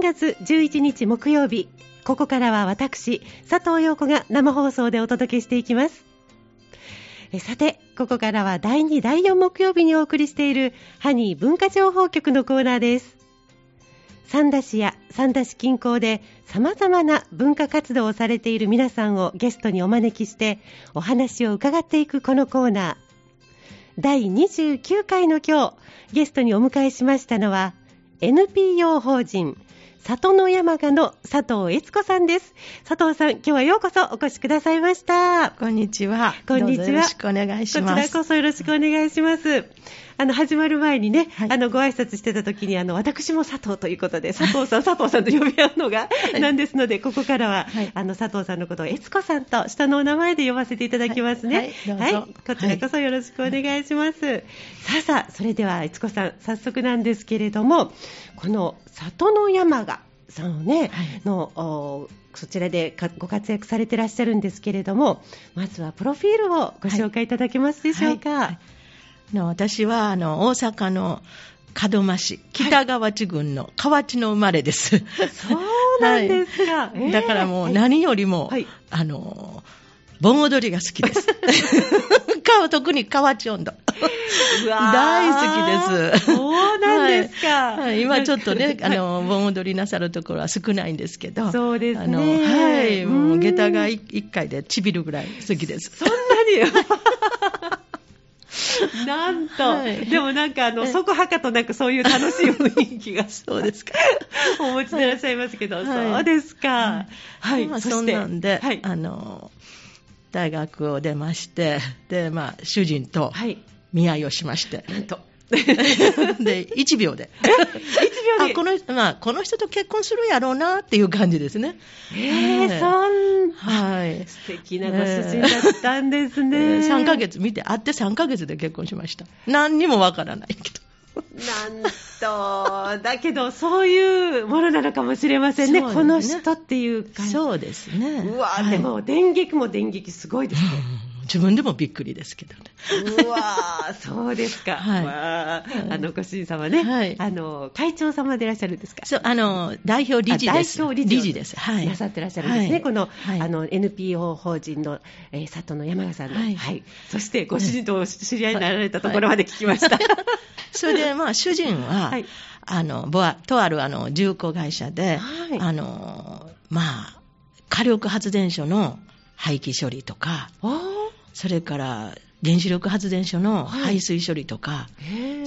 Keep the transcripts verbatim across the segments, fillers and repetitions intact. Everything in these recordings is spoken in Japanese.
がつじゅういちにち木曜日、ここからは私佐藤陽子が生放送でお届けしていきます。えさて、ここからはだいに、だいよん木曜日にお送りしているハニー文化情報局のコーナーです。三田市や三田市近郊で様々な文化活動をされている皆さんをゲストにお招きしてお話を伺っていくこのコーナー、だいにじゅうきゅうかいの今日、ゲストにお迎えしましたのは エヌピーオー 法人里の山賀の佐藤悦子さんです。佐藤さん、今日はようこそお越しくださいました。 こんにちは。 こんにちは。 よろしくお願いします。 こちらこそよろしくお願いします。あの始まる前にね、はい、あのご挨拶してた時にあの私も佐藤ということで佐藤さん佐藤さんと呼び合うのが、はい、なんですので、ここからは、はい、あの佐藤さんのことを悦子さんと下のお名前で呼ばせていただきますね。 はい、はい、どうぞ。 はい、こちらこそよろしくお願いします。はい、さあさあ、それでは悦子さん、早速なんですけれども、この里の山賀さんをね、はい、のそちらでご活躍されてらっしゃるんですけれども、まずはプロフィールをご紹介いただけますでしょうか。はいはい、 の私はあの大阪の門真市北河内郡の河内の生まれです。 はい、そうなんですか。はい、 だからもう何よりも、はい、あの盆踊りが好きです。特に河内音頭大好きです。 そうなんですか。 はいはい、今ちょっとね、あの盆踊りなさるところは少ないんですけど、 そうですね。 あのはい、もう下駄がいっかいでちびるぐらい好きです。 そんなになんと、はい、でもなんかあのそこはかとなくそういう楽しい雰囲気がそうですかお持ちでいらっしゃいますけど、はい、そうですか。はい、 はい、まあ、そんなんで、 はい、 あの大学を出まして、で、まあ、主人と見合いをしまして、はい、なんとでいちびょうでいちびょうであこの、まあ、この人と結婚するやろうなっていう感じですね。 えー、はい、そん、 はい、 素敵なご主人だったんですね。えー、さんかげつ見て会ってさんかげつで結婚しました。何にもわからないけど。 なんとだけどそういうものなのかもしれません ね, ねこの人っていう感じ。 そうですね。 うわ、 はい、 でも電撃も電撃すごいですね。 自分でもびっくりですけどね。 うわそうですか。 はい、 わあのご主人様ね、はい、あの会長様でいらっしゃるんですか。 そう、あの代表理事です。 代表理事理事です、はい、 なさってらっしゃるんですね、はい、この、 はい、 あの エヌピーオー 法人の、えー、里の山賀さんの、はいはい、そしてご主人と知り合いになられたところまで聞きました。はいはい、 それで、まあ、主人は、はい、あのボアとあるあの重工会社で、はい、あのまあ、火力発電所の廃棄処理とか、それから原子力発電所の排水処理とか、はい、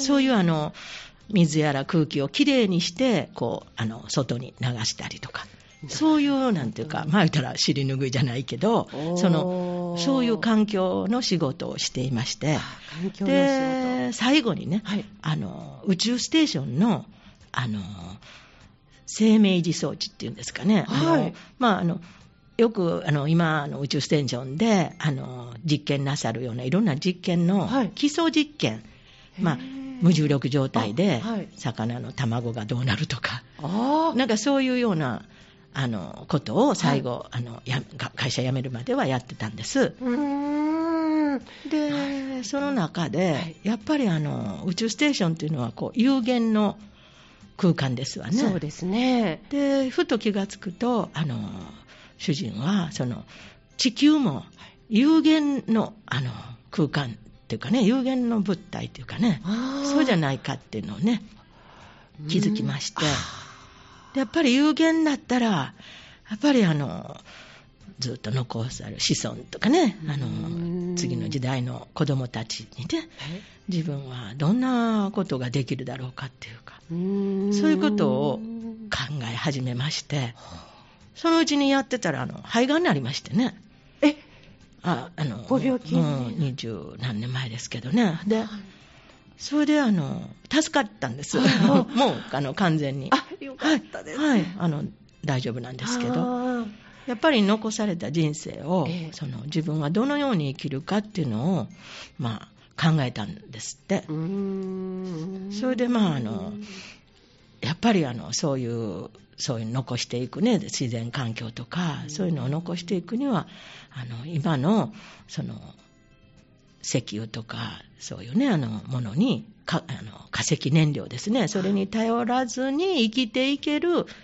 そういうあの水やら空気をきれいにしてこうあの外に流したりとか、そういうなんていうか、まあ言ったら尻拭いじゃないけど、そのそういう環境の仕事をしていまして、 環境の仕事で最後にね、はい、あの宇宙ステーションのあの生命維持装置っていうんですかね、はい、あのまああのよくあの今の宇宙ステーションであの実験なさるようないろんな実験の基礎実験、はい、まあ、無重力状態で魚の卵がどうなるとか、はい、なんかそういうようなあのことを最後、はい、あのや会社辞めるまではやってたんです。うーんで、はい、その中で、はい、やっぱりあの宇宙ステーションというのはこう有限の空間ですわね。 そうですね。 でふと気がつくとあの主人はその地球も有限の、あの空間っていうかね、有限の物体っていうかね、そうじゃないかっていうのをね気づきまして、でやっぱり有限だったらやっぱりあのずっと残される子孫とかね、あの次の時代の子供たちにね、自分はどんなことができるだろうかっていうか、うーんそういうことを考え始めまして、そのうちにやってたらあの肺がんになりましてね。 えああのご病気もう二十何年前ですけどね。でそれであの助かったんです。もうあの完全に。 あ、よかったです、ね。 はい、はい、あの大丈夫なんですけど、やっぱり残された人生を、えー、その自分はどのように生きるかっていうのをまあ考えたんですって。うーんそれでまああのやっぱりあのそういうそういうの残していくね、自然環境とかそういうのを残していくにはあの今のその石油とかそういうねあのものにかあの化石燃料ですね、それに頼らずに生きていける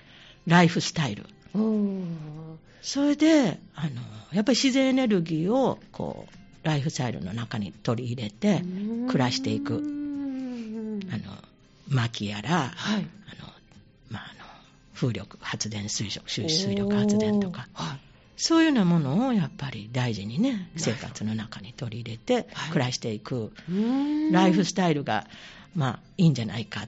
ライフスタイル。それであのやっぱり自然エネルギーをこうライフスタイルの中に取り入れて暮らしていく、あの薪やら、はい、あのまあ、あの風力発電、水力、水力発電とか、はい、そういうようなものをやっぱり大事にね、生活の中に取り入れて暮らしていく、はい、ライフスタイルが、まあ、いいんじゃないかって、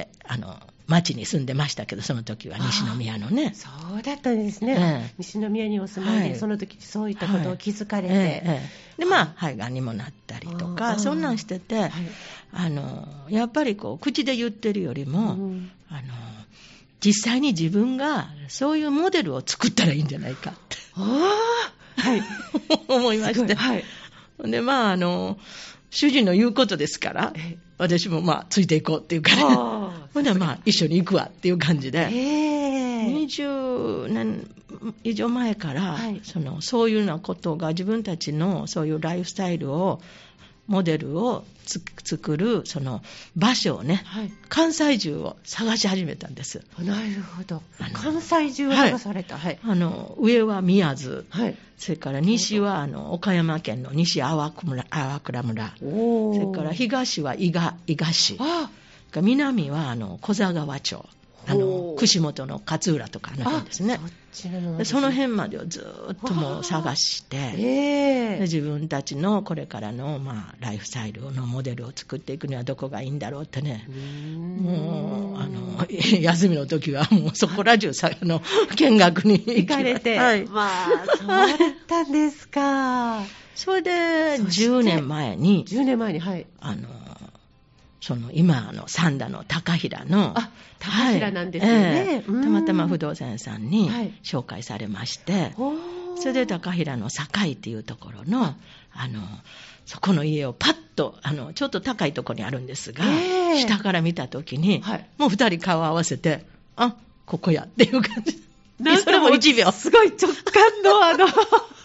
あの町に住んでましたけど、その時は西宮のね。 そうだったんですね、ええ、西宮にお住まいで、はい、その時そういったことを気づかれて、はい、ええ、 でまあ肺がんにもなったりとか、そんなんしてて、はい、あのやっぱりこう口で言ってるよりも、うん、あの実際に自分がそういうモデルを作ったらいいんじゃないかってあ、はい、 思いまして、はい、でまああの主人の言うことですから、私もまあついていこうっていうかね、ほんでまあ一緒に行くわっていう感じで、にじゅうねん以上前から、はい、そのそういうようなことが自分たちのそういうライフスタイルをモデルをつ作るその場所をね、はい、関西中を探し始めたんです。 なるほど。関西中を探された、はい、 あの上は宮津、はい、それから西はあの岡山県の西粟倉村、それから東は伊賀、伊賀市、南はあの小座川町、あの串本の勝浦とかあの辺ですね。そ, でその辺までをずっともう探して、えー、で自分たちのこれからの、まあ、ライフスタイルのモデルを作っていくにはどこがいいんだろうってね、もうあの休みの時はもうそこら中さあの見学に行かれて、はい、まあそうだったんですか。 それでじゅうねんまえにじゅうねんまえに、はい、 あのその今の三田の高平の、 あ、高平なんですよね、はい、えー、たまたま不動産屋さんに紹介されまして、はい、それで高平の堺っていうところの、あのそこの家をパッとあのちょっと高いところにあるんですが、えー、下から見たときに、はい、もう二人顔を合わせて、あ、ここやっていう感じ。 なんそれもいちびょうすごい直感のあの悦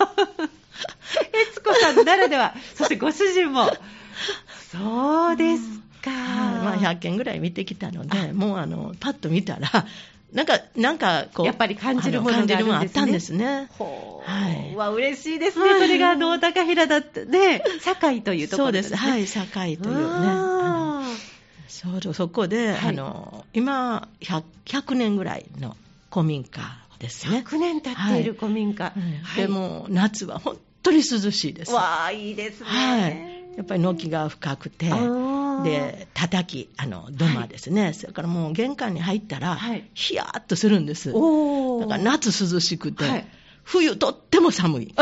子さんならでは、そしてご主人もそうですか、 まあ、ひゃっけんぐらい見てきたので、もうあのパッと見たらなんかなんかこうやっぱり感じるものがあるんですね。 あったんですね。 ほう、はい、わ嬉しいですね、はい、それがあの高平だってね、堺というところですね。 そうです、はい、堺というね、あの そ, そこで、はい、あの今 ひゃく, ひゃくねんぐらいの古民家ですね。 ひゃくねん経っている古民家、はいはい、でも夏は本当に涼しいです。 わあ、いいですね、 はい、やっぱり軒が深くて、で叩きあの土間ですね、はい、それからもう玄関に入ったら、はい、ヒヤーっとするんです。おだから夏涼しくて、はい、冬とっても寒い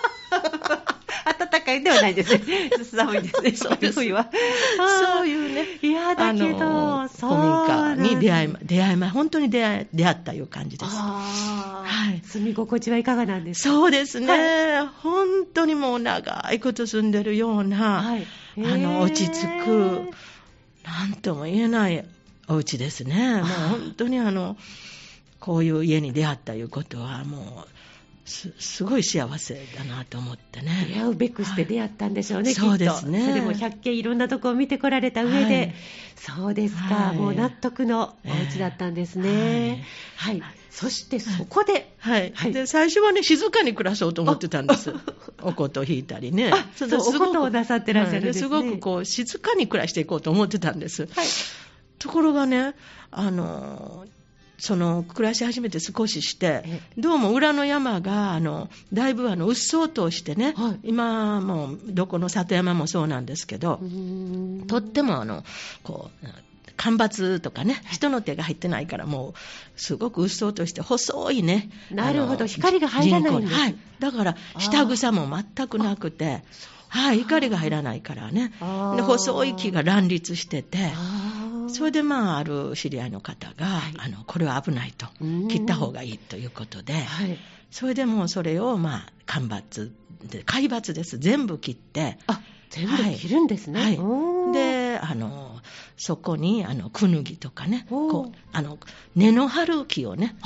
暖かいではないですね、寒いですね、そうです冬は。 そういうね、 いやだけど古民家に出会いま出会いま本当に出会い出会ったいう感じです。 あ、はい、住み心地はいかがなんですか？ そうですね、はい、本当にもう長いこと住んでるような、はい、あの落ち着くなんとも言えないお家ですね。もう本当にあのこういう家に出会ったいうことはもうす, すごい幸せだなと思ってね。 出会うべくして出会ったんでしょうね、はい、きっと。 そうですね。 それもひゃっけんいろんなとこを見てこられた上で、はい、そうですか、はい、もう納得のお家だったんですね、はい、はい、そしてそこで、 はいはい、で最初はね静かに暮らそうと思ってたんです。お琴を弾いたりね、 あ、そうお琴をなさってらっしゃるんですね、 はい、すごくこう静かに暮らしていこうと思ってたんです、はい、ところがね、あのその暮らし始めて少ししてどうも裏の山があのだいぶあのうっそうとしてね、はい、今もうどこの里山もそうなんですけど、とってもあのこう干ばつとかね、人の手が入ってないからもうすごくうっそうとして細いね。 なるほど、光が入らないんです、 はい、だから下草も全くなくて、はい、光が入らないからね、で細い木が乱立してて、それでまあある知り合いの方が、はい、あのこれは危ないと、切った方がいいということで、はい、それでもうそれをまあ干ばつで海抜です、全部切って、 あ、全部切るんですね、 はいはい、であのそこにあのクヌギとかね、こうあの根の張る木をね、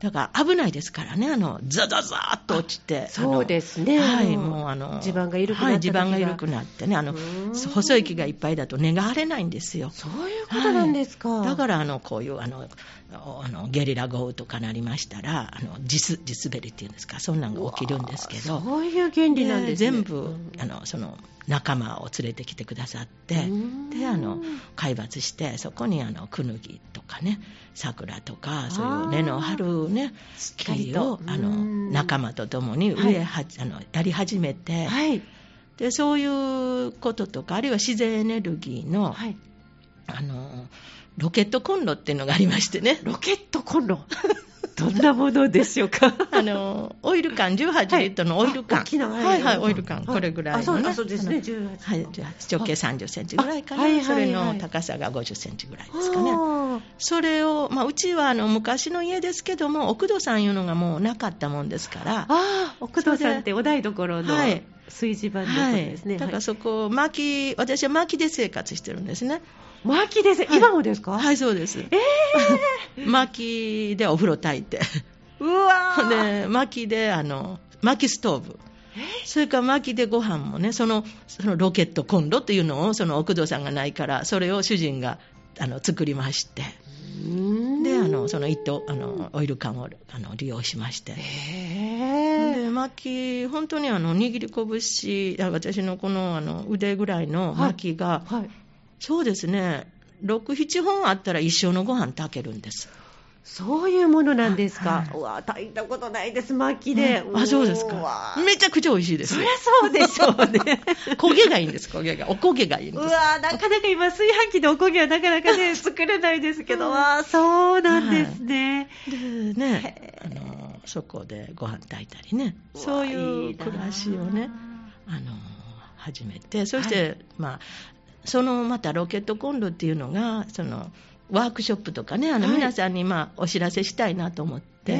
だから危ないですからね、あのザザザーっと落ちて、 そうですね、 はい、もうあの地盤が緩くなった時が、 はい、地盤が緩くなってね、あの細い木がいっぱいだと根が張れないんですよ。 そういうことなんですか。 はい、だからあのこういうあのあのゲリラ豪雨とかなりましたら、あの地す地滑りっていうんですか、そんなのが起きるんですけど、 そういう原理なんですね。 全部あのその仲間を連れてきてくださって、であの海抜してそこにあのクヌギとかね、桜とかそういう根の張るね木をあの仲間と共に植えは、はい、あのやり始めて、はい、でそういうこととか、あるいは自然エネルギーの、はい、あのロケットコンロっていうのがありましてね。 ロケットコンロどんなものでしょうか。 あのオイル缶じゅうはちリットルのオイル缶、はい、はいはい、オイル缶、これぐらいのね、 あ、そうですね、じゅうはち、はい、 直径さんじゅっセンチぐらいかな、はいはいはい、それの高さがごじゅっセンチぐらいですかね。それを、まあ、うちはあの昔の家ですけども、奥戸さんいうのがもうなかったもんですから、 あ、奥戸さんってお台所の炊事場のことですね、 はい、だからそこ薪、私は薪で生活してるんですね。 薪です、はい、今もですか。 はい、そうです。えー、薪でお風呂炊いて、 うわーで薪であの薪ストーブ、それから薪でご飯もね、そのそのロケットコンロというのをその奥戸さんがないから、それを主人があの作りまして、であのその糸あのオイル缶をあの利用しまして、で薪本当にあの握り拳、私のこのあの腕ぐらいの薪が、はいはい、そうですね、ろく、ななほんあったら一生のご飯炊けるんです。 そういうものなんですか。はい、うわ、炊いたことないです、薪で、 うん、あ、そうですか。めちゃくちゃ美味しいです。 そりゃそうでしょうね。 焦げがいいんです、焦げが。お焦げがいいんです。 うわ、なかなか今炊飯器でお焦げはなかなかね作れないですけど、うん、わ、そうなんですね。 はい、でね、あのそこでご飯炊いたりね、そういう暮らしをね、あの始めて、そして、はい、まあそのまたロケットコンロっていうのがそのワークショップとかね、あの皆さんにまあお知らせしたいなと思って、はい、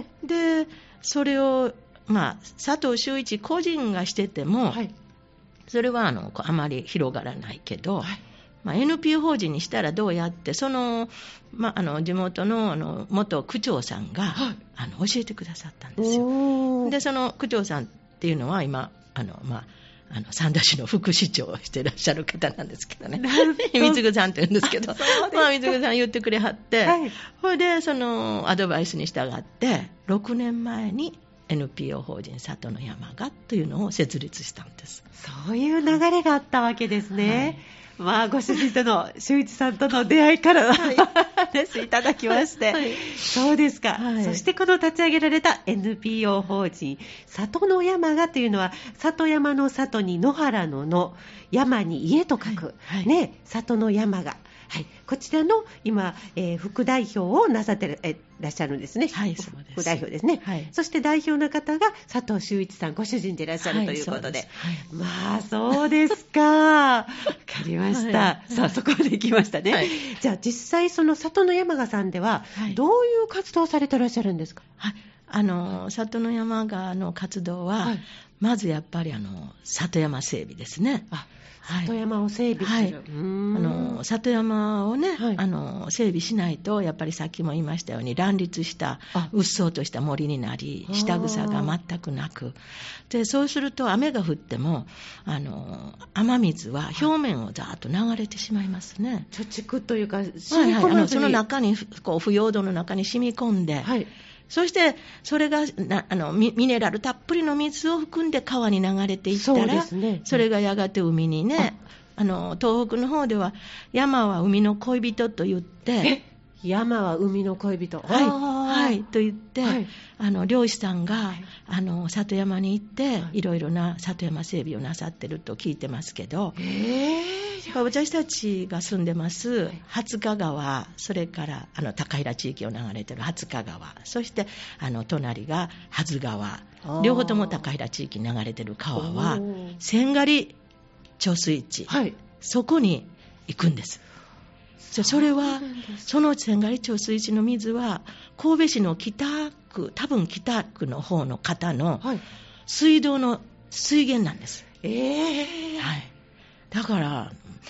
でそれをまあ佐藤修一個人がしてても、はい、それはあのあまり広がらないけど、はい、まあ、エヌピーオー 法人にしたらどうやって、その、まあ、あの地元 の, あの元区長さんが、はい、あの教えてくださったんですよ。でその区長さんっていうのは今あの、まああの三田市の副市長をしていらっしゃる方なんですけどね、三つさんって言うんですけど、まあ、三つさん言ってくれはって、はい、それでそのアドバイスに従ってろくねんまえに エヌピーオー 法人里の山がというのを設立したんです。 そういう流れがあったわけですね。はい、まあ、ご主人との修一さんとの出会いから、はい、話いただきまして、はい、そうですか、はい、そしてこの立ち上げられた エヌピーオー 法人里の山がというのは、里山の里に野原の野、山に家と書く、はいはい、ね、里の山が、はい、こちらの今、えー、副代表をなさってるえらっしゃるんですね。 はい、そうです。 副代表ですね。はい、そして代表の方が佐藤修一さん、ご主人でいらっしゃる、はい、ということで、はい、まあそうですか。わかりました。はい、さあそこまで行きましたね。はい、じゃあ実際その里の山賀さんではどういう活動をされてらっしゃるんですか。 はい、あの里の山賀の活動は、はい、まずやっぱりあの里山整備ですね。あ、 里山を整備する、はい、 うーん、あの里山をね、はい、あの整備しないと、やっぱりさっきも言いましたように乱立したうっそうとした森になり、下草が全くなく、でそうすると雨が降ってもあの雨水は表面をざーっと流れてしまいますね。 貯蓄というか染み込まずに、 はいはい、あのその中にこう腐葉土の中に染み込んで、はい、そしてそれがなあの ミ, ミネラルたっぷりの水を含んで川に流れていったら、 そうですね、それがやがて海にね、ああの東北の方では山は海の恋人と言って、 山は海の恋人、 はい、はい、と言って、はい、あの漁師さんが、はい、あの里山に行って、はい、いろいろな里山整備をなさってると聞いてますけど、私たちが住んでます、はい、廿日川、それからあの高平地域を流れてる廿日川、そしてあの隣が羽津川、両方とも高平地域に流れてる川は千狩貯水池、はい、そこに行くんです。それはその千狩貯水池の水は神戸市の北区、多分北区の方の方の水道の水源なんです。えーはい、だから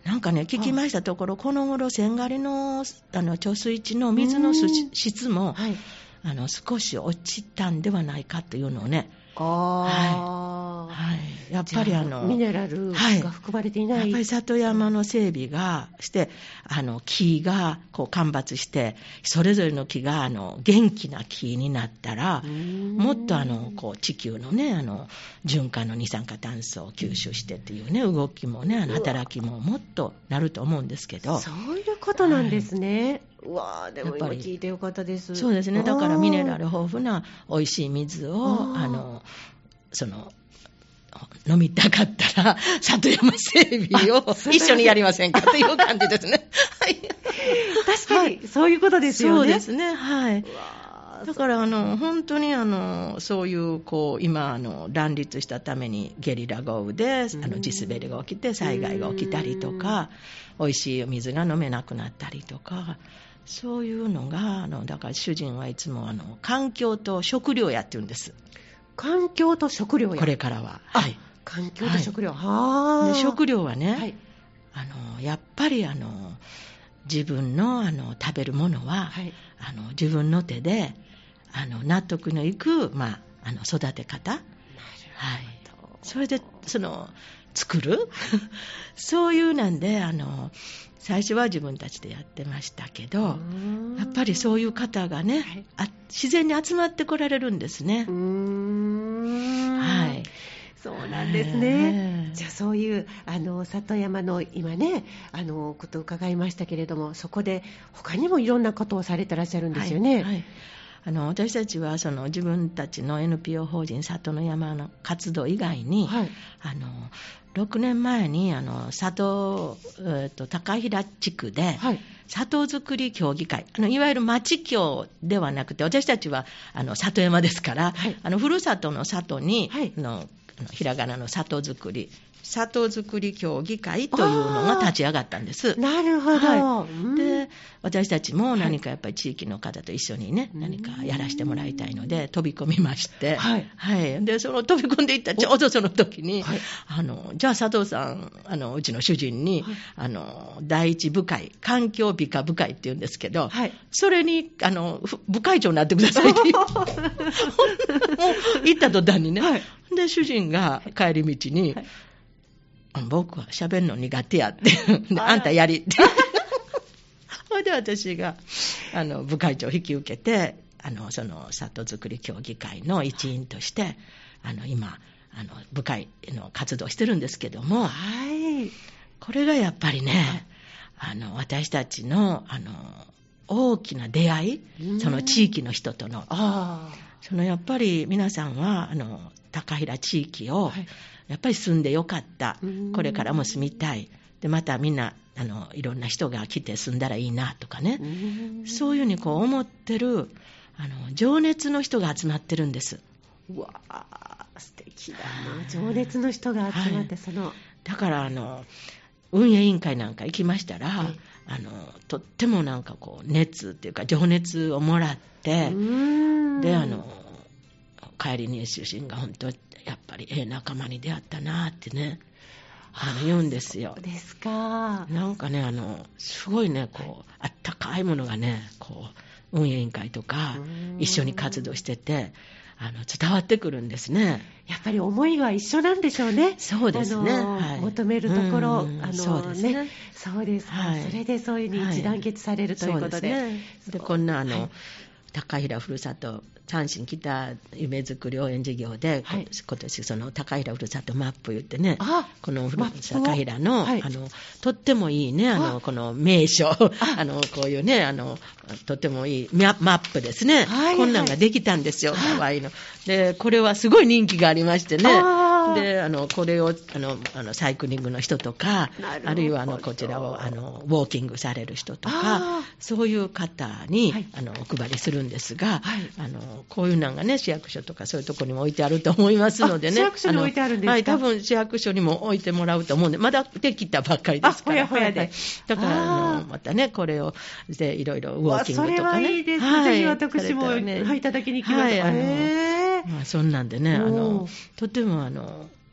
なんかね、聞きましたところ、この頃、千狩りの、あの貯水池の水の質も、はい、あの少し落ちたんではないかというのをね、 あはいはい、やっぱりあのミネラルが含まれていない、 はい、やっぱり里山の整備がしてあの木がこう間伐してそれぞれの木があの元気な木になったらもっとあのこう地球のねあの循環の二酸化炭素を吸収してっていうね動きもねあの働きももっとなると思うんですけど、 そういうことなんですね、はい、うわーでも今聞いてよかったです。 そうですね、だからミネラル豊富な美味しい水をあのその飲みたかったら里山整備を一緒にやりませんかという感じですね。はい、 確かに、はい、そういうことですよね。 そうですね、はい。だからあの本当にあのそういうこう今あの乱立したためにゲリラ豪雨であの地滑りが起きて災害が起きたりとか、美味しい水が飲めなくなったりとか、そういうのがあのだから主人はいつもあの環境と食料やって言うんです。 環境と食料やこれからは、はい、 環境と食料、はい、はで食料はね、 はい、 あのやっぱりあの自分 の, あの食べるものは、はい、あの自分の手であの納得のいく、まあ、あの育て方、はい、それでその作るそういうなんであの最初は自分たちでやってましたけど、やっぱりそういう方がね、はい、あ自然に集まってこられるんですね。うーん、はい、 そうなんですね。じゃあそういうあの里山の今ねあのことを伺いましたけれども、そこで他にもいろんなことをされてらっしゃるんですよね。はいはい、 あの私たちはその自分たちの エヌピーオー 法人里の山の活動以外に、はい、あのろくねんまえにあの里、えー、と高平地区で、はい、里づくり協議会、あのいわゆる町協ではなくて、私たちはあの里山ですから、はい、あのふるさとの里に、はい、のひらがなの里づくり、里づくり協議会というのが立ち上がったんです。 なるほど、 はい、で私たちも何かやっぱり地域の方と一緒にね、はい、何かやらせてもらいたいので飛び込みまして、はいはい、でその飛び込んでいったちょうどその時に、はい、あのじゃあ佐藤さんあのうちの主人に、はい、あの第一部会環境美化部会っていうんですけど、はい、それにあの部会長になってくださいってもう言った途端にね、はい、で主人が帰り道に、はい、僕は喋るの苦手やってで あ, あんたやりってそれで私があの部会長を引き受けてあのその里づくり協議会の一員としてあの今あの部会の活動をしてるんですけども、はい、これがやっぱりねあの私たち の, あの大きな出会い、その地域の人とのあそのやっぱり皆さんはあの高平地域を、はい、やっぱり住んでよかった、これからも住みたいで、またみんなあのいろんな人が来て住んだらいいなとかね、そういうふうにこう思ってるあの情熱の人が集まってるんです。 うわー素敵だな、情熱の人が集まって、はい、そのだからあの運営委員会なんか行きましたら、はい、あのとってもなんかこう熱っていうか情熱をもらって、であの帰りに主人が本当やっぱりええ仲間に出会ったなってねあの言うんですよ。 そうですか。 なんかねあのすごいねこうあったかいものがねこう運営委員会とか一緒に活動しててあの伝わってくるんですね。 やっぱり思いは一緒なんでしょうね。 そうですね、 あの、はい、求めるところ、あのそうですね、 そうですか、はい、それでそういうふうに一致団結されるということで、はい、そうですね。 でこんなあの、はい、高平ふるさと阪神北夢づくり応援事業で、はい、今年その高平ふるさとマップ言ってね、この高平 の,、はい、あのとってもいいねあのこの名所 あ, あのこういうねあのとってもいいマップですね、はいはい、こんなんができたんですよ、かわいいので、これはすごい人気がありましてね、であのこれをあのあのサイクリングの人とか、あるいはあのこちらをあのウォーキングされる人とか、そういう方に、はい、あのお配りするんですが、はい、あのこういうのがね市役所とかそういうところにも置いてあると思いますのでね。 市役所に置いてあるんですか。 はい、多分市役所にも置いてもらうと思うんで、まだできたばっかりですから。 あ、ほやほやで、 はい、だからあのまたねこれをでいろいろウォーキングとかね。 それはいいです、はい、ぜひ私も、ね、はい、いただきに来ます。はい、あのまあ、そんなんでねあのとてもあの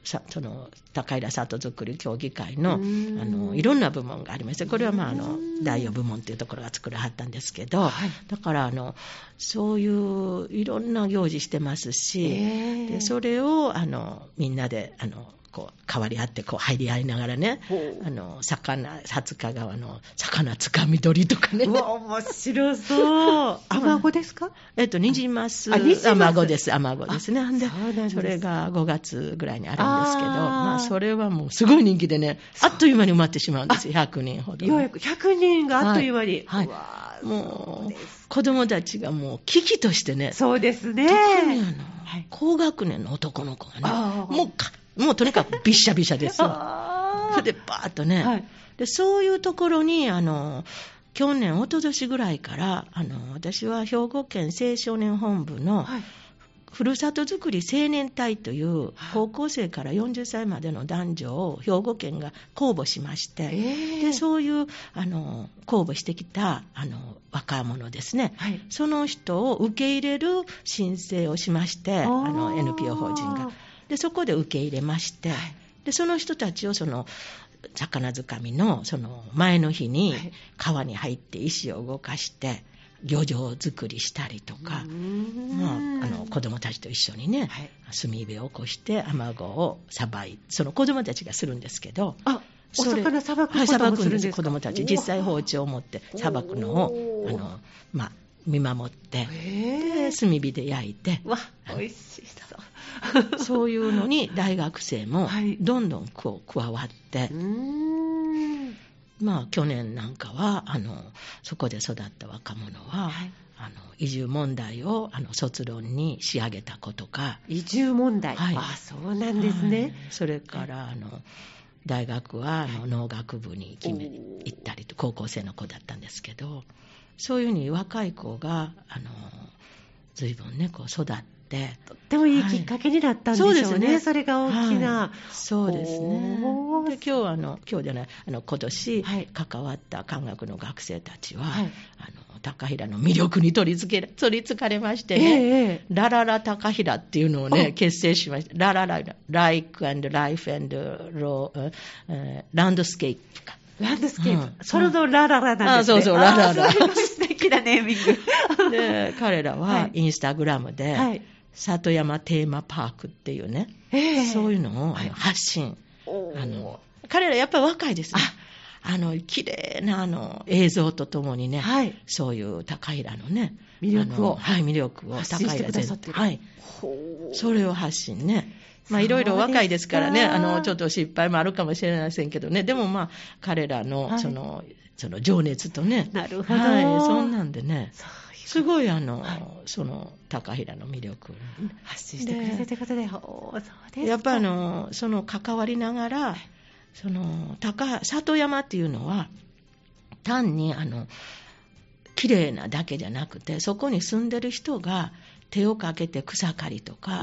さその高平里づくり協議会 の, あのいろんな部門がありまして、これは、まあ、あの第よ部門というところが作らはったんですけど、はい、だからあのそういういろんな行事してますし、えー、でそれをあのみんなであのこう変わり合ってこう入り合いながらね、あの魚薩塚川の魚つかみ取りとかね。 うわ面白そう。アマゴですか？ えっとニジマス、アマゴです。アマゴですね。でそれがごがつぐらいにあるんですけど、まあそれはもうすごい人気でね、あっという間に埋まってしまうんですよ。ひゃくにんほど。 ようやくひゃくにんがあっという間に。 はい。はい、もう子供たちがもう危機としてね。 そうですね。 特にあの、はい、高学年の男の子がね、もうかもうとにかくびっしゃびしゃですよ。それでバーッとね、はい、でそういうところにあの去年一昨年ぐらいからあの私は兵庫県青少年本部の、はい、ふるさとづくり青年隊という高校生からよんじゅっさいまでの男女を兵庫県が公募しまして、えー、でそういうあの公募してきたあの若者ですね、はい、その人を受け入れる申請をしまして、あの エヌピーオー 法人がでそこで受け入れまして、はい、でその人たちをその魚づかみ の, その前の日に川に入って石を動かして漁場作りしたりとか、まあ、あの子供たちと一緒にね、はい、炭火を起こしてアマゴをさばいその子供たちがするんですけど、 あお魚さばくこともするんですか？ 子供たち実際包丁を持ってさばくのをあの、まあ、見守ってで炭火で焼いて、 わ美味しそうそういうのに大学生もどんどんこう加わって、はい、うーんまあ、去年なんかはあのそこで育った若者は、はい、あの移住問題をあの卒論に仕上げた子とか。 移住問題、はい、あそうなんですね、はい、 それからあの大学はあの農学部に決め行ったりと高校生の子だったんですけど、そういうふうに若い子があの随分ねこう育ってとってもいいきっかけになったんでしょうね、はい、そうですね、それが大きな、 はい、そうですね。で今日あの今日じゃないあの今年関わった漢学の学生たちは、はい、あの高平の魅力に取り付け取りつかれましてね、えー、ラララ高平っていうのをね結成しました。ラララライク&ライフ&ロー、えー、ランドスケープかランドスケープ、うん、それのラララなんですね。 あそうそうラララ素敵なネーミングで彼らはインスタグラムで、はい、里山テーマパークっていうね、えー、そういうのを、はい、発信、あの彼らやっぱり若いですね。あの綺麗なあの映像とともにね、はい、そういう高平のね魅力を、 はい、魅力を発信してくださってる、 はい、それを発信ね、まあいろいろ若いですからね、あのちょっと失敗もあるかもしれませんけどね、でもまあ彼らのその、はい、その情熱とね、 なるほど、 はい、そんなんでね、すごいあの、はい、その高平の魅力を発信してくれてということで、そうですか。 やっぱりあのその関わりながら、その高里山っていうのは単にあの綺麗なだけじゃなくて、そこに住んでる人が手をかけて草刈りとか、うん、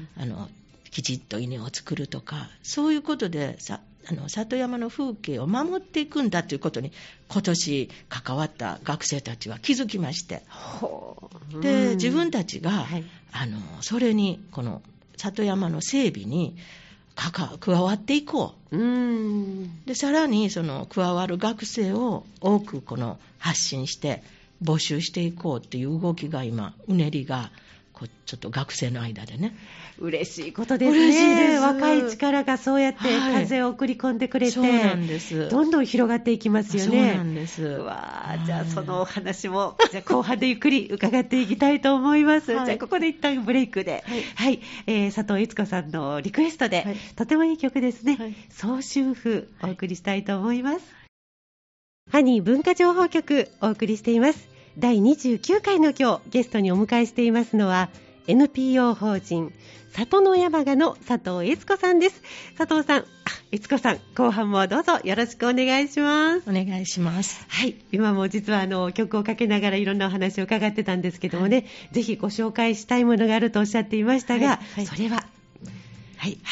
あのきちっと稲を作るとか、そういうことでさあの里山の風景を守っていくんだということに今年関わった学生たちは気づきまして、で自分たちが、はい、あのそれにこの里山の整備に加わっていこう、うーんでさらにその加わる学生を多くこの発信して募集していこうっていう動きが今うねりがこうちょっと学生の間でね、 嬉しいことですね。 嬉しいです。 若い力がそうやって風を送り込んでくれて、 はい、そうなんです。 どんどん広がっていきますよね。 そうなんです。 わあ、じゃあそのお話もじゃあ後半でゆっくり伺っていきたいと思います、はい、じゃあここで一旦ブレイクで、はい、はい、えー、佐藤悦子さんのリクエストで、はい、とてもいい曲ですね、はい、総集譜お送りしたいと思います、はい、ハニー文化情報局お送りしています。だいにじゅうきゅうかいの今日ゲストにお迎えしていますのは エヌピーオー 法人里の山賀の佐藤悦子さんです。佐藤さん、あ、悦子さん、後半もどうぞよろしくお願いします。 お願いします。 はい、今も実はあの曲をかけながらいろんなお話を伺ってたんですけどもね、はい、ぜひご紹介したいものがあるとおっしゃっていましたが、はいはい、それは、はいはい、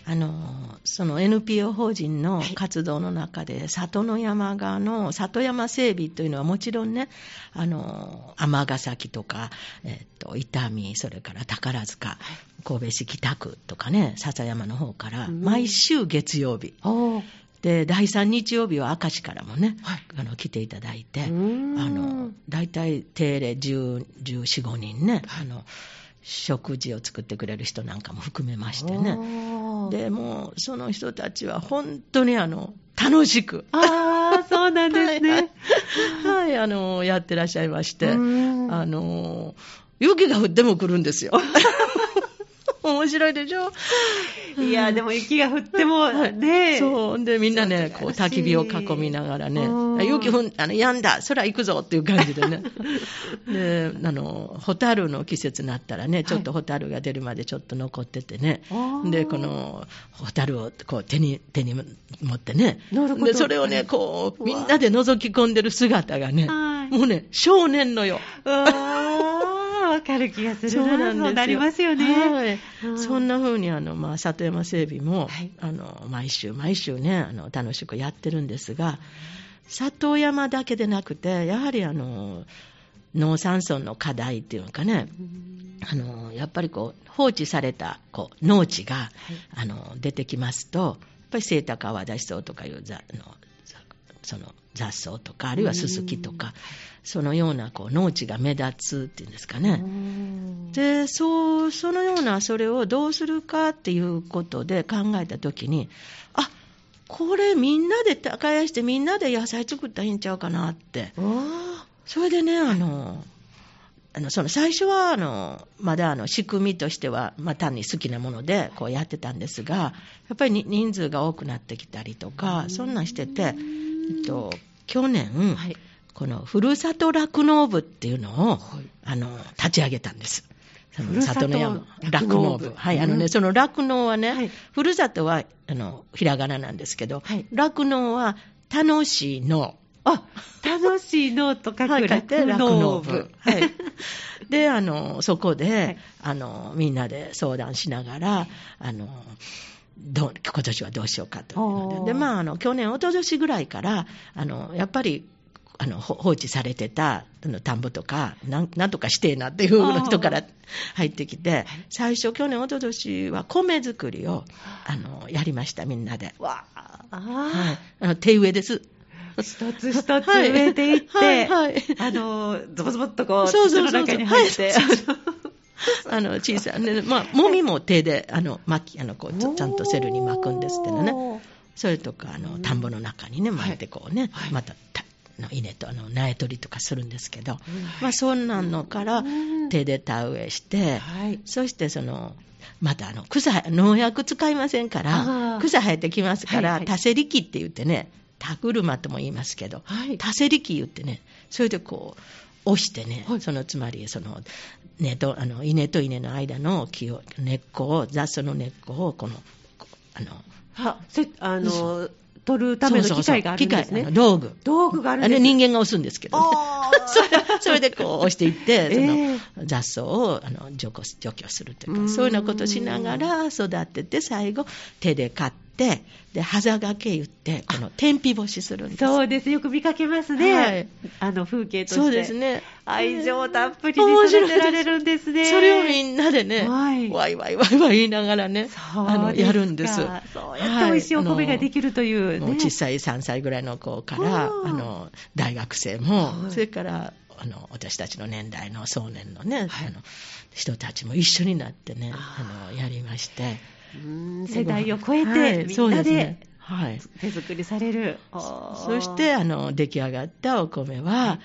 あのその エヌピーオー 法人の活動の中で、はい、里の山側の里山整備というのはもちろんね、あの尼崎とか、えっと、伊丹、それから宝塚、はい、神戸市北区とかね、笹山の方から毎週月曜日、うん、でだいさん日曜日は明石からもね、はい、あの来ていただいて、あのだいたい定例じゅう、じゅうよん、ごにんね、はい、あの食事を作ってくれる人なんかも含めましてね。でもうその人たちは本当にあの楽しく、 ああそうなんですね。 はい、はい、あのやってらっしゃいまして、あの雪が降っても来るんですよ。面白いでしょ。 いやでも雪が降ってもね、 そうでみんなねこう焚き火を囲みながらね、雪降んあのやんだ空行くぞっていう感じでね。であのホタルの季節になったらね、ちょっとホタルが出るまでちょっと残っててね、はい、でこのホタルをこう手に手に持ってね、でそれをねこうみんなで覗き込んでる姿がね、もうね少年のよ。 わかる気がするな。そうなんですよ。そうなりますよね。 はい、うん、そんな風にあの、まあ、里山整備も、はい、あの毎週毎週ねあの楽しくやってるんですが、里山だけでなくてやはりあの農山村の課題っていうのかね、あのやっぱりこう放置されたこう農地が、はい、あの出てきますと、やっぱりセイタカアワダシソウとかいうざあのその雑草とかあるいはススキとか、そのようなこう農地が目立つっていうんですかね。でそうそのようなそれをどうするかっていうことで考えたときに、あこれみんなで耕してみんなで野菜作ったらいいんちゃうかなって。それでねあのあのその最初はあのまだあの仕組みとしては、まあ、単に好きなものでこうやってたんですが、やっぱり人数が多くなってきたりとかそんなんしてて、えっと、去年、はい、このふるさと酪農部っていうのを、はい、あの立ち上げたんです。その里の山酪農部、はい、あのね、その酪農はね、はい、ふるさとはあのひらがななんですけど、酪農、はい、は楽しいの、 あ、楽しいのと書く酪農部、 はい、であのそこで、はい、あのみんなで相談しながら、あのどう今年はどうしようかというので、で、まあ、あの去年一昨年ぐらいからあのやっぱりあの放置されてたあの田んぼとかなんなんとかしてえなっていう人から入ってきて、最初去年一昨年は米作りをあのやりました。みんなでわあ、はい、あの手植えです。 一つ一つ植えていって、はいはいはい、あのズボズボっとこう土の中に入って、 あの小さい、ね、まあ、もみも手であの巻きあのこうちゃんとセルに巻くんですってね。それとかあの田んぼの中にね巻いてこうね、はい、またの稲とあの苗取りとかするんですけど、まあ、そんなのから手で田植えして、はい、そしてそのまたあの草農薬使いませんから草生えてきますから、はいはい、田せり機って言ってね、田車とも言いますけど、はい、田せり機言ってね、それでこう押してね、はい、そのつまりその根とあの稲と稲の間の木を根っこを雑草の根っこをこのあのはせあの取るための機械があるんですね。 そうそうそう、機械、道具道具があるんです。 あれ人間が押すんですけど、ね、そ, れそれでこう押していってその、えー、雑草をあの除去、除去するというか、うそういうようなことをしながら育てて、最後手で刈ってで葉ざがけ言ってこの天日干しするんです。 そうです、よく見かけますね、はい、あの風景として。 そうですね、 愛情たっぷりに育てられるんですね。 それをみんなでね、はい、ワイワイワイワイ言いながらね、あのやるんです。 そうやって美味しいお米ができるという、ね、 もう小さいさんさいぐらいの子からあの大学生も、はい、それからあの私たちの年代の壮年のね、はい、あの人たちも一緒になってね、あのやりまして、 うん世代を超えて、はい、みんなで手作りされる、 はい、そしてあの出来上がったお米は、はい、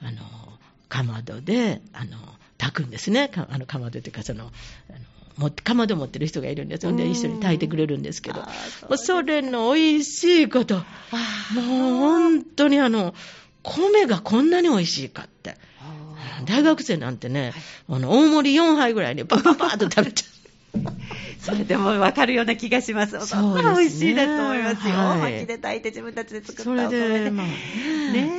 あのかまどであの炊くんですね。かあのかまどというかそのあのもかまど持ってる人がいるんです。そんで一緒に炊いてくれるんですけど、そ, それの美味しいこと、もう本当にあの米がこんなに美味しいかって、大学生なんてね、はい、あの大盛りよんはいぐらいでパパパーっと食べちゃう。 それでも分かるような気がします。そうですね、美味しいだと思いますよ、はい、薪で炊いて自分たちで作ったお米で、それで、まあ、ねえ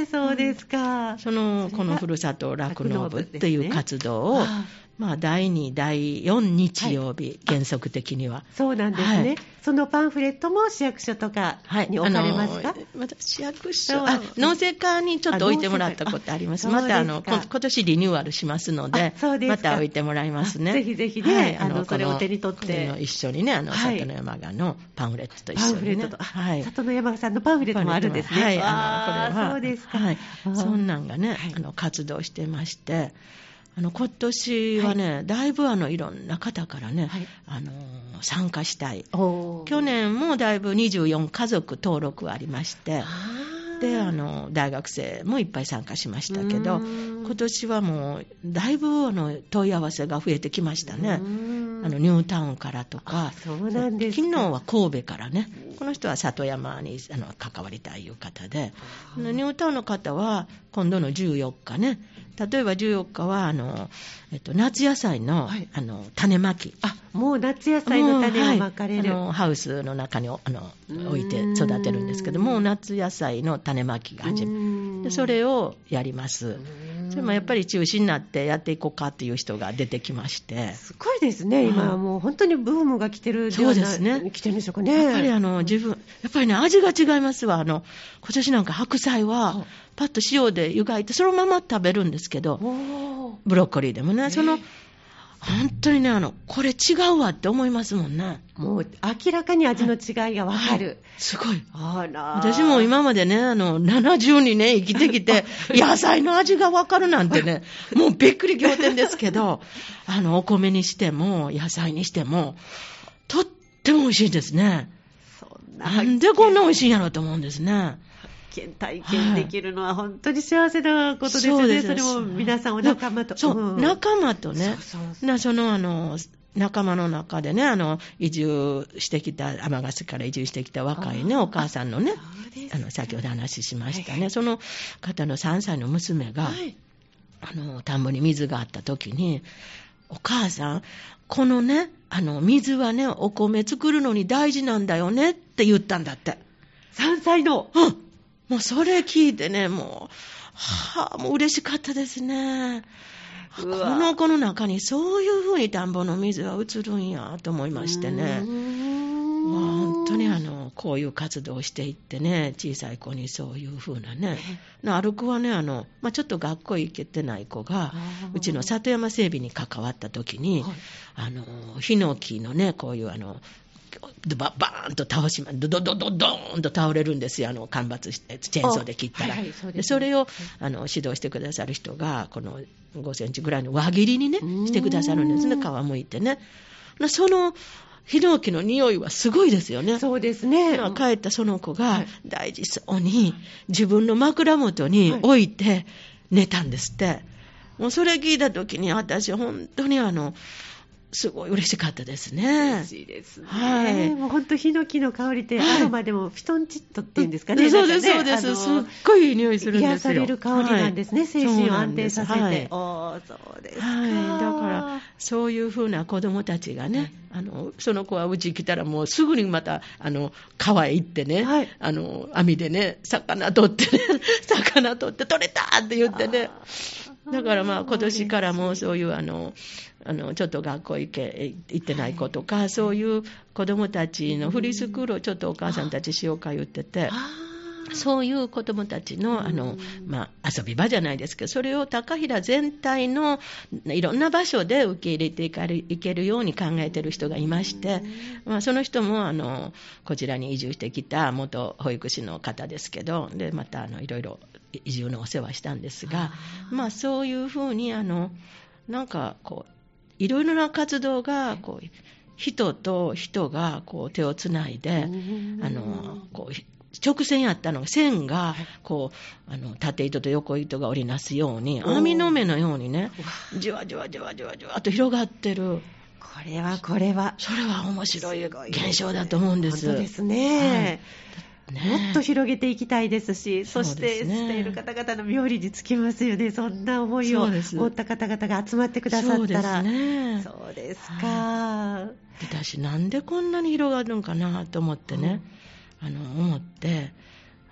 え、そうですか。 そのこのふるさと酪農部っていう活動を、まあ、だいに、だいよん日曜日、はい、原則的には。 そうなんですね、はい、そのパンフレットも市役所とかに置かれますか？はい、 また市役所、あ、農政課にちょっと置いてもらったことあります。またあの今年リニューアルしますので、また置いてもらいますね。 ぜひぜひね、はい、あのそれを手に取っての一緒にね、あの、はい、里の山賀のパンフレットと一緒に、ね、パンフレットと、 はい、里の山賀さんのパンフレットもあるんですね。 はい、あのこれはそうですか、 はい、そんなんがね、はい、あの活動してまして、あの今年はね、はい、だいぶあのいろんな方からね、はい、あの参加したい。去年もだいぶにじゅうよんかぞく登録ありまして、であの大学生もいっぱい参加しましたけど、今年はもうだいぶあの問い合わせが増えてきましたね。あのニュータウンからとか、 そうなんですか。 昨日は神戸からね、この人は里山にあの関わりたいという方で、ニュータウンの方は今度のじゅうよっかね、例えばじゅうよっかはあの、えっと、夏野菜 の,、はい、あの種まき。 あ、もう夏野菜の種をまかれる、 はい、あのハウスの中にあの置いて育てるんですけども、夏野菜の種まきが始めで、それをやります。それもやっぱり中止になってやっていこうかっていう人が出てきまして、 すごいですね、今はもう本当にブームが来てる。 そうですね、 来てるんでしょうかね。 やっぱりあの自分やっぱりね、味が違いますわ。あの今年なんか白菜はパッと塩で湯がいてそのまま食べるんですけど、ブロッコリーでもね、その本当にね、あのこれ違うわって思いますもんね。 もう明らかに味の違いが分かる、はい、 すごい。 あら、 私も今までね、あのななじゅうにねん生きてきて野菜の味が分かるなんてね、もうびっくり仰天ですけど、あのお米にしても野菜にしてもとっても美味しいですね。 そんな, なんでこんな美味しいんやろうと思うんですね。 体験できるのは本当に幸せなことですよね。はい、 そ, それも皆さんお仲間と、 そう、うん、仲間とね、そうそうそう、なそのあの仲間の中でね、あの移住してきた、尼崎から移住してきた若いねお母さんのね、あの先ほど話しましたね、はい、その方のさんさいの娘が、はい、あの田んぼに水があった時に、お母さん、このね、あの水はね、お米作るのに大事なんだよねって言ったんだって。 さんさいの、 うん、もうそれ聞いてね、もう、はあ、もう嬉しかったですね。この子の中にそういうふうに田んぼの水は映るんやと思いましてね。本当にあのこういう活動をしていってね、小さい子にそういうふうなね、ある子はね、あの、まあ、ちょっと学校行けてない子がうちの里山整備に関わった時に、はい、あのヒノキのね、こういうあのバーンと倒しまドドドドドーンと倒れるんですよ、あの間伐してチェーンソーで切ったら、はいはい、 そ, で、ね、それをあの指導してくださる人がこのごセンチぐらいの輪切りにねしてくださるんですね、皮むいてね。そのヒノキの匂いはすごいですよね。 そうですね。 帰ったその子が大事そうに自分の枕元に置いて寝たんですって、はい、もうそれ聞いた時に私本当にあのすごい嬉しかったですね。 嬉しいですね。 はい、 もう本当ヒノキの香りってアロマでもフィトンチッドっていうんですかね。 そうです、そうです。すっごいいい匂いするんですよ。 癒される香りなんですね。はい、精神を安定させて。はい、おそうですか。 はい、だからそういう風な子供たちがね、はい、あのその子はうち来たらもうすぐにまたあの川へ行ってね、はい、あの網でね魚取ってね魚取って取れたって言ってね。だからまあ今年からもそういうあのあのちょっと学校行け行ってない子とか、はい、そういう子どもたちのフリースクールをちょっとお母さんたちしようか言ってて、そういう子どもたちの、あの、まあ、遊び場じゃないですけど、それを高平全体のいろんな場所で受け入れていかれいけるように考えている人がいまして、まあ、その人もあのこちらに移住してきた元保育士の方ですけど、でまたあのいろいろ移住のお世話したんですが、まあ、そういうふうにあのなんかこういろいろな活動がこう人と人がこう手をつないで、あのこう直線やったのが線がこうあの縦糸と横糸が織りなすように網の目のようにね、じわじわじわじわじわと広がってる。 これはこれはそれは面白い現象だと思うんです。 本当ですね。はい、もっと広げていきたいですし、そして捨ている方々の妙利につきますよね。そんな思いを持った方々が集まってくださったら。そうですね。そうですか。 はい、私なんでこんなに広がるのかなと思ってね、うん、あの思って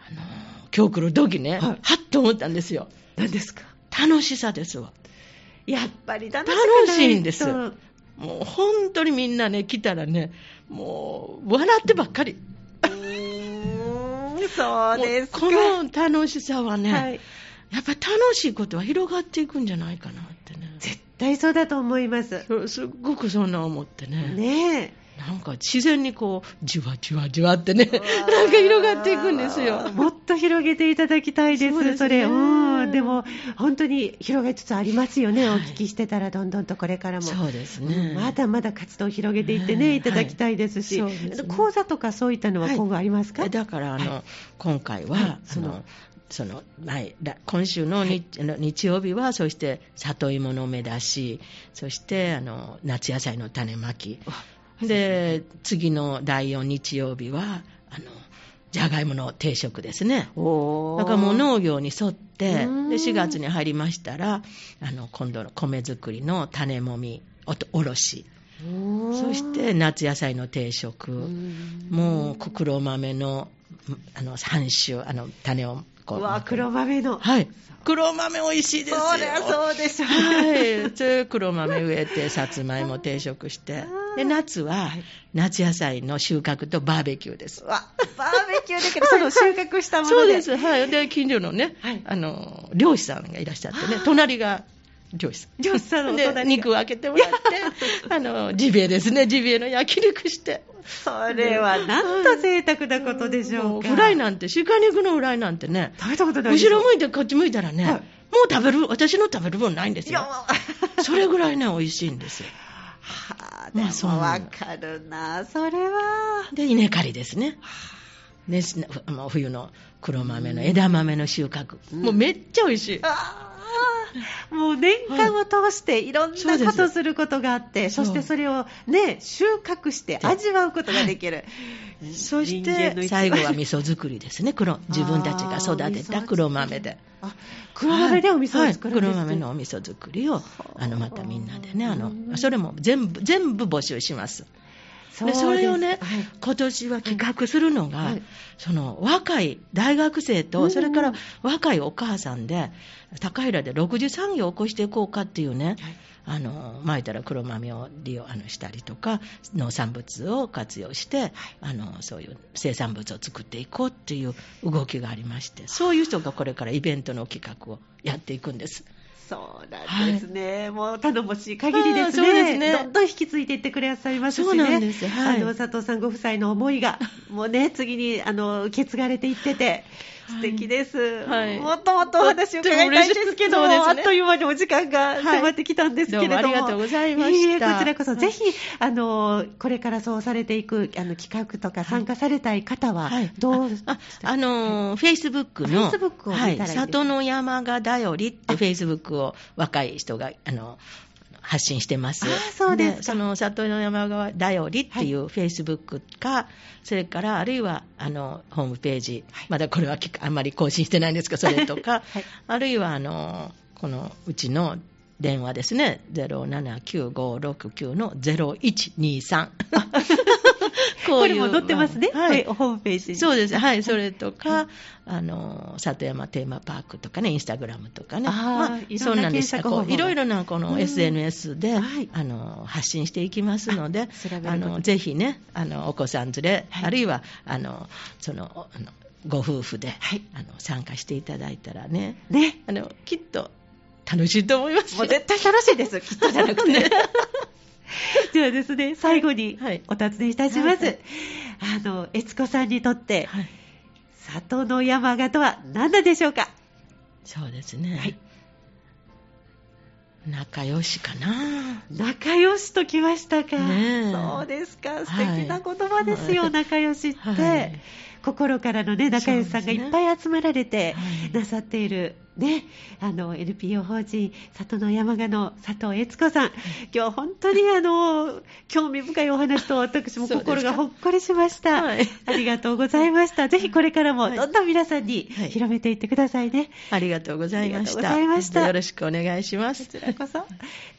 あの今日来る時ね、はい、はっと思ったんですよ。 何ですか？ 楽しさですわ。 やっぱり楽し楽しいんです。もう本当にみんなね来たらね、もう笑ってばっかり。 うーん、そうですか。 この楽しさはね、はい、やっぱり楽しいことは広がっていくんじゃないかなってね。 絶対そうだと思います。 すっごくそんな思ってね。 ねえ。 なんか自然にこうじわじわじわってね、なんか広がっていくんですよ。 もっと広げていただきたいです。 そ, です、ね、それうんでも本当に広がりつつありますよね、はい、お聞きしてたらどんどんとこれからもそうですね、 まだまだ活動を広げていってね、いただきたいですし、はい、そうですね、講座とかそういったのは今後ありますか？ はい、だからあの、はい、今回は、はい、そのその前今週の 日,、はい、日曜日はそして里芋の芽出し、そしてあの夏野菜の種まきで、次のだいよん日曜日はあのじゃがいもの定食ですね。おだからもう農業に沿ってでしがつに入りましたら、あの今度の米作りの種もみおろし、そして夏野菜の定食、もう黒豆のあのさん種あの種をこう、うわ黒豆の、 はい、黒豆美味しいですよ。 そりゃそうでしょう、 はい、それ黒豆植えてさつまいも定食してで夏は夏野菜の収穫とバーベキューです。 わバーベキューだけどその収穫したものでそうです、はい、で近所のね、はい、あの漁師さんがいらっしゃってね、隣が漁師さん漁師さんので肉を開けてもらってあのジビエですね、ジビエの焼肉して、 それはなんと贅沢なことでしょうか。 フライなんて鹿肉のフライなんてね、 食べたことないですよ。 後ろ向いてこっち向いたらね、はい、もう食べる私の食べる分ないんですよ。それぐらいね美味しいんですよ。 はあ、でもわかるな、それは。 で稲刈りですね。ね、冬の黒豆の枝豆の収穫、うん、もうめっちゃ美味しい。 あもう年間を通していろんなことをすることがあって、はい、そ, そしてそれを、ね、収穫して味わうことができる、はい、 そして最後は味噌作りですね。黒自分たちが育てた黒豆で、 あ黒豆でお味噌を作るんです、 はいはい、黒豆のお味噌作りをあのまたみんなでね、あのそれも全部全部募集します。そ, でそれをね、はい、今年は企画するのが、はい、その若い大学生と、それから若いお母さんで高平でろくじゅう産業を起こしていこうかっていうね、はい、あの巻いたら黒豆を利用あのしたりとか農産物を活用して、はい、あのそういう生産物を作っていこうっていう動きがありまして、そういう人がこれからイベントの企画をやっていくんです。 そうなんですね、はい、もう頼もしい限りです ね, そうですね。どんどん引き継いでいってくださいますしね。 そうなんです、はい、 あの佐藤さんご夫妻の思いがもうね次にあの受け継がれていってて素敵です、はい、もっともっとお話を伺いたいんですけど、ね、あっという間にお時間が迫ってきたんですけれども、はい、 どうもありがとうございました。 いいえこちらこそ、はい、ぜひあのこれからそうされていくあの企画とか参加されたい方はどう、はい、 あ, あ, あのフェイスブックのフェイスブックを見たらいいです、 はい、里の山がだよりってフェイスブックを若い人があの発信してます。 あそうですか。 でその里の山川だよりっていうフェイスブックか、はい、それからあるいはあのホームページ、はい、まだこれはあんまり更新してないんですがそれとか、はい、あるいはあのこのうちの電話ですね ゼロななきゅうごろくきゅうのゼロいちにさんこれも載ってますね、はい、ホームページに。 そうです、はい、それとか、はい、あの里山テーマパークとかね、インスタグラムとかね、 あ、まあ、いろんな検索方法がいろいろなこの エスエヌエス で、はい、あの発信していきますので、ああのぜひねあのお子さん連れ、はい、あるいはあのそのあのご夫婦で、はい、あの参加していただいたらね、 ねあのきっと楽しいと思いますよ。 もう絶対楽しいですきっとじゃなくて、ねではですね、最後にお尋ねいたします、はいはいはい、あの悦子さんにとって、はい、里の山鹿とは何なんでしょうか。 そうですね、はい、仲良しかな。 仲良しときましたか、 ね、 そうですか、素敵な言葉ですよ、はい、仲良しって、はい、心からの、ね、仲良しさんがいっぱい集まられてなさっている、ね、あの エヌピーオー 法人里の山鹿の佐藤悦子さん、今日本当にあの興味深いお話と私も心がほっこりしました、はい、ありがとうございました。ぜひこれからもどんどん皆さんに広めていってくださいね、はい、 ありがとうございました。よろしくお願いします。 こちらこそ